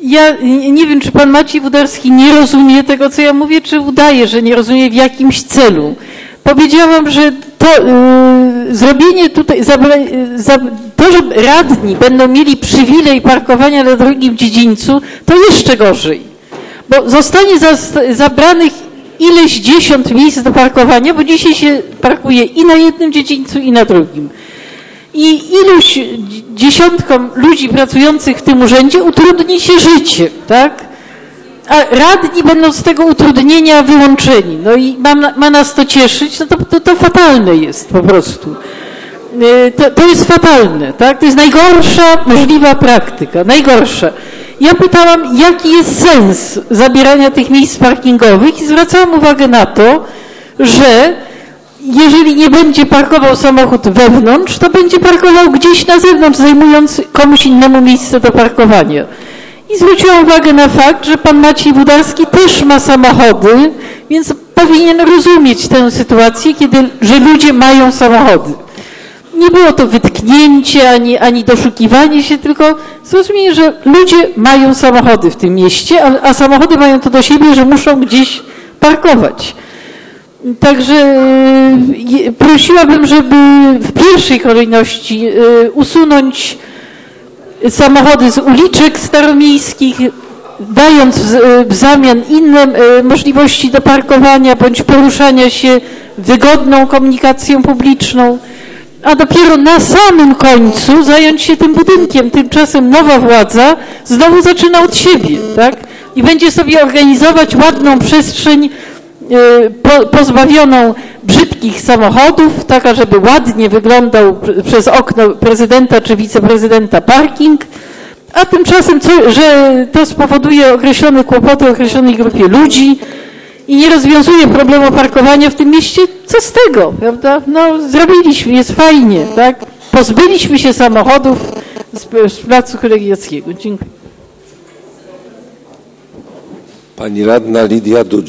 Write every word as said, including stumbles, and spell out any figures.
Ja nie wiem, czy pan Maciej Wódarski nie rozumie tego, co ja mówię, czy udaje, że nie rozumie w jakimś celu. Powiedziałam, że to yy, zrobienie tutaj, zabra, yy, za, to, że radni będą mieli przywilej parkowania na drugim dziedzińcu, to jeszcze gorzej. Bo zostanie za, zabranych ileś dziesiąt miejsc do parkowania, bo dzisiaj się parkuje i na jednym dziedzińcu, i na drugim. I iluś dziesiątkom ludzi pracujących w tym urzędzie utrudni się życie, tak? A radni będą z tego utrudnienia wyłączeni. No i ma, ma nas to cieszyć, no to, to, to fatalne jest po prostu. To, to jest fatalne, tak? To jest najgorsza możliwa praktyka, najgorsza. Ja pytałam, jaki jest sens zabierania tych miejsc parkingowych i zwracałam uwagę na to, że jeżeli nie będzie parkował samochód wewnątrz, to będzie parkował gdzieś na zewnątrz, zajmując komuś innemu miejsce do parkowania. I zwróciłam uwagę na fakt, że pan Maciej Wódarski też ma samochody, więc powinien rozumieć tę sytuację, kiedy, że ludzie mają samochody. Nie było to wytknięcie, ani, ani doszukiwanie się, tylko zrozumienie, że ludzie mają samochody w tym mieście, a, a samochody mają to do siebie, że muszą gdzieś parkować. Także prosiłabym, żeby w pierwszej kolejności usunąć samochody z uliczek staromiejskich, dając w zamian inne możliwości do parkowania bądź poruszania się wygodną komunikacją publiczną, a dopiero na samym końcu zająć się tym budynkiem. Tymczasem nowa władza znowu zaczyna od siebie, tak? I będzie sobie organizować ładną przestrzeń pozbawioną brzydkich samochodów, taka, żeby ładnie wyglądał przez okno prezydenta czy wiceprezydenta parking, a tymczasem, co, że to spowoduje określone kłopoty określonej grupie ludzi i nie rozwiązuje problemu parkowania w tym mieście, co z tego, prawda? No, zrobiliśmy, jest fajnie, tak? Pozbyliśmy się samochodów z, z placu Kolegiackiego. Dziękuję. Pani radna Lidia Dudzik.